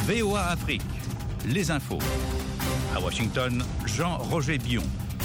VOA Afrique, les infos. À Washington, Jean-Roger Bion.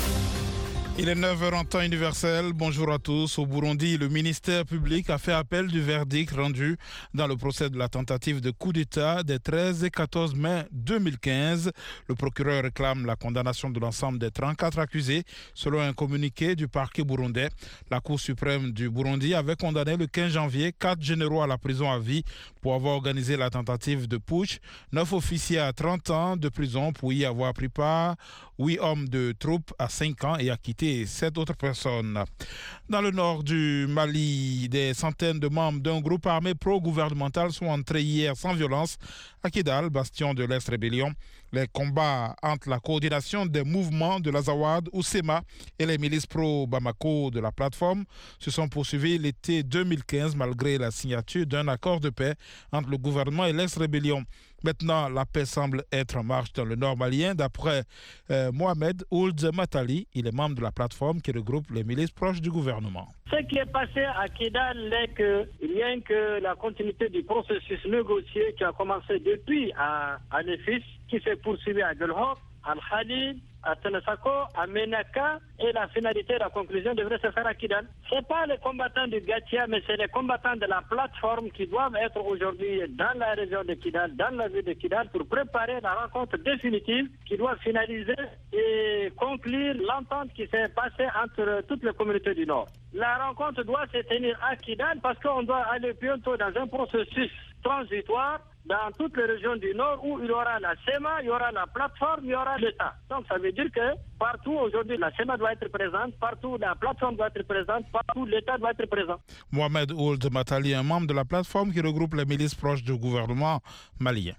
Il est 9h en temps universel. Bonjour à tous. Au Burundi, le ministère public a fait appel du verdict rendu dans le procès de la tentative de coup d'État des 13 et 14 mai 2015. Le procureur réclame la condamnation de l'ensemble des 34 accusés. Selon un communiqué du parquet burundais, la Cour suprême du Burundi avait condamné le 15 janvier 4 généraux à la prison à vie pour avoir organisé la tentative de putsch, 9 officiers à 30 ans de prison pour y avoir pris part, 8 hommes de troupes à 5 ans et acquitté 7 autres personnes. Dans le nord du Mali, des centaines de membres d'un groupe armé pro-gouvernemental sont entrés hier sans violence à Kidal, bastion de l'ex-rébellion. Les combats entre la coordination des mouvements de l'Azawad ou SEMA et les milices pro-Bamako de la plateforme se sont poursuivis l'été 2015 malgré la signature d'un accord de paix entre le gouvernement et l'ex-rébellion. Maintenant, la paix semble être en marche dans le nord malien d'après Mohamed Ould Matali. Il est membre de la plateforme qui regroupe les milices proches du gouvernement. Ce qui est passé à Kidal n'est que rien que la continuité du processus négocié qui a commencé depuis à Nefis, qui s'est poursuivi à Gelhok, à Al-Khalil, à Tenesako, à Menaka, et la finalité, la conclusion devrait se faire à Kidal. Ce n'est pas les combattants du Gatia, mais c'est les combattants de la plateforme qui doivent être aujourd'hui dans la région de Kidal, dans la ville de Kidal, pour préparer la rencontre définitive qui doit finaliser et conclure l'entente qui s'est passée entre toutes les communautés du Nord. La rencontre doit se tenir à Kidal parce qu'on doit aller bientôt dans un processus transitoire dans toutes les régions du Nord où il y aura la SEMA, il y aura la plateforme, il y aura l'État. Donc ça veut dire que partout aujourd'hui la SEMA doit être présente, partout la plateforme doit être présente, partout l'État doit être présent. Mohamed Ould Matali, un membre de la plateforme qui regroupe les milices proches du gouvernement malien.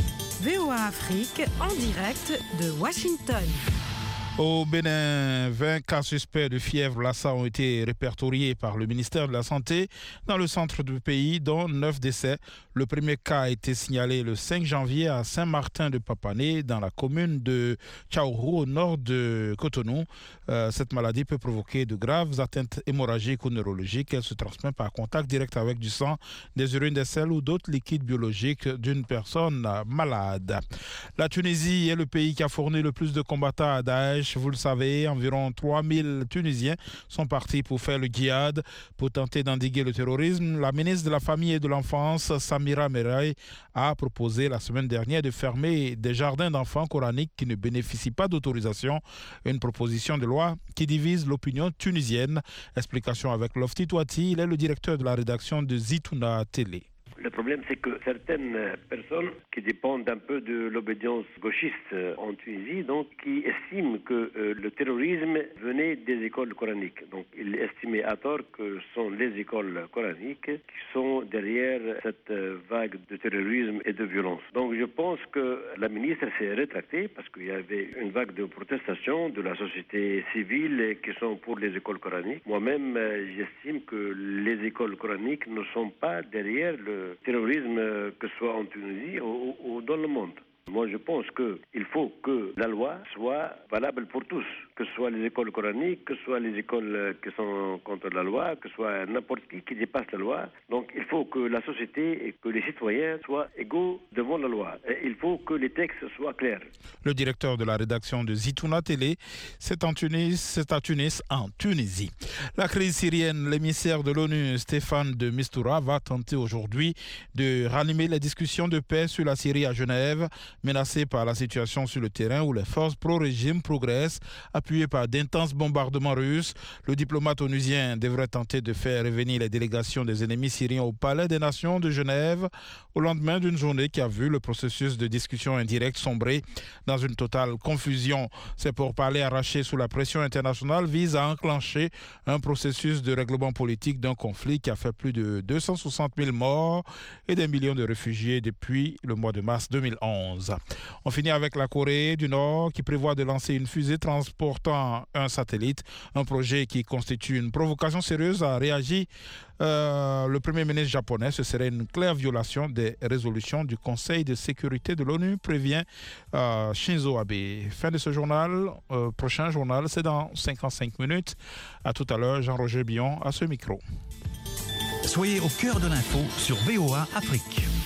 VOA Afrique en direct de Washington. Au Bénin, 20 cas suspects de fièvre Lassa ont été répertoriés par le ministère de la Santé dans le centre du pays, dont 9 décès. Le premier cas a été signalé le 5 janvier à Saint-Martin-de-Papané, dans la commune de Tchaourou, au nord de Cotonou. Cette maladie peut provoquer de graves atteintes hémorragiques ou neurologiques. Elle se transmet par contact direct avec du sang, des urines, des selles ou d'autres liquides biologiques d'une personne malade. La Tunisie est le pays qui a fourni le plus de combattants à Daesh. Vous le savez, environ 3000 Tunisiens sont partis pour faire le djihad, pour tenter d'endiguer le terrorisme. La ministre de la Famille et de l'Enfance, Samira Meraï, a proposé la semaine dernière de fermer des jardins d'enfants coraniques qui ne bénéficient pas d'autorisation. Une proposition de loi qui divise l'opinion tunisienne. Explication avec Lofti Touati, il est le directeur de la rédaction de Zitouna Télé. Le problème, c'est que certaines personnes qui dépendent un peu de l'obédience gauchiste en Tunisie, donc qui estiment que le terrorisme venait des écoles coraniques. Donc, ils estimaient à tort que ce sont les écoles coraniques qui sont derrière cette vague de terrorisme et de violence. Donc, je pense que la ministre s'est rétractée parce qu'il y avait une vague de protestation de la société civile qui sont pour les écoles coraniques. Moi-même, j'estime que les écoles coraniques ne sont pas derrière le terrorisme, que ce soit en Tunisie ou dans le monde. Moi, je pense qu'il faut que la loi soit valable pour tous, que ce soit les écoles coraniques, que ce soit les écoles qui sont contre la loi, que ce soit n'importe qui dépasse la loi. Donc, il faut que la société et que les citoyens soient égaux devant la loi. Et il faut que les textes soient clairs. Le directeur de la rédaction de Zitouna Télé, c'est à Tunis, en Tunisie. La crise syrienne, l'émissaire de l'ONU, Stéphane de Mistura, va tenter aujourd'hui de ranimer les discussions de paix sur la Syrie à Genève, menacée par la situation sur le terrain où les forces pro-régime progressent, appuyées par d'intenses bombardements russes. Le diplomate onusien devrait tenter de faire revenir les délégations des ennemis syriens au Palais des Nations de Genève au lendemain d'une journée qui a vu le processus de discussion indirecte sombrer dans une totale confusion. Ces pourparlers arrachés sous la pression internationale visent à enclencher un processus de règlement politique d'un conflit qui a fait plus de 260 000 morts et des millions de réfugiés depuis le mois de mars 2011. On finit avec la Corée du Nord qui prévoit de lancer une fusée transportant un satellite, un projet qui constitue une provocation sérieuse, a réagi le Premier ministre japonais. Ce serait une claire violation des résolutions du Conseil de sécurité de l'ONU, prévient Shinzo Abe. Fin de ce journal. Prochain journal, c'est dans 55 minutes. À tout à l'heure, Jean-Roger Bion à ce micro. Soyez au cœur de l'info sur VOA Afrique.